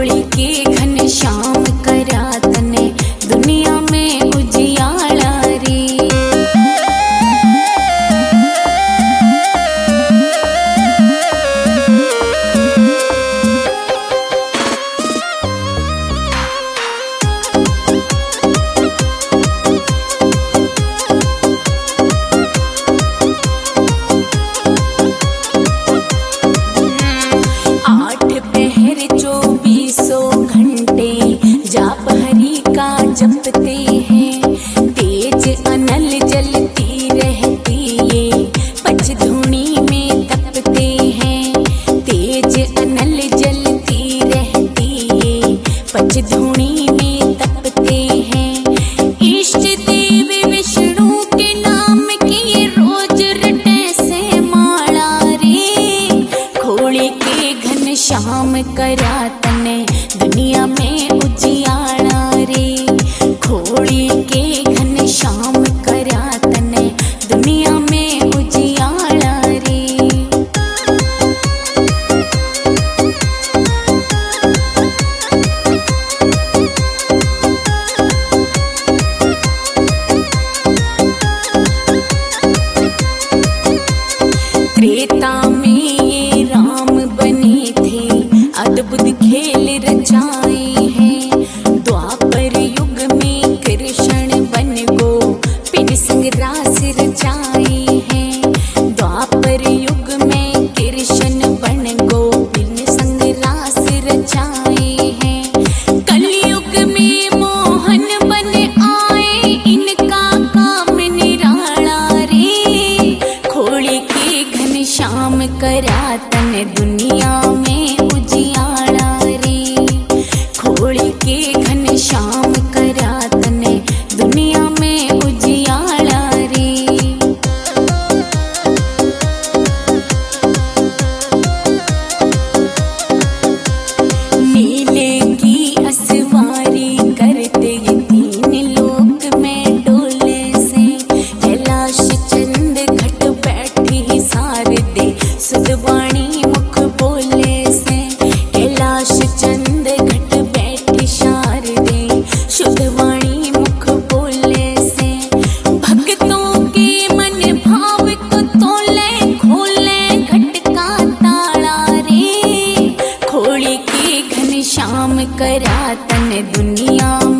खोड़ी के घन श्याम करा तने दुनिया में उजियाला रे। जपते हैं तेज अनल जलती रहती ये पचधूणी में तपते हैं। तेज अनल जलती रहती ये पचधूणी में तपते हैं। इष्ट देव विष्णु के नाम की रोज रटे से माला रे। खोड़ी के घन श्याम करा तने दुनिया में उजियाला रे। खोड़ी के घन श्याम करा तने दुनिया में उजियाला रे। त्रेता में ये राम बने थे अद्भुत खेल रचाए हैं। द्वापर युग में कृष्ण बन गोपिन संग रास रचाए हैं। द्वापर युग में कृष्ण बन गोपिन संग रास रचाए हैं। कलयुग में मोहन बन आए इनका काम निराला रे। खोड़ी के घन श्याम करा तने दुनिया में उजियाला रे। खोड़ी के घन श्याम करा तने दुनिया में उजियाला रे। नीले की असवारी करते ये तीन लोक में डोले से। कैलाश चंद घट बैठी सारदे सुदवाणी मुख बोले से। कैलाश चंद घट बैठी शारदे शुद्धवाणी मुख बोले से। भक्तों के मन भाव को तोले खोले घट का ताला रे। खोड़ी के घन श्याम करा तने दुनिया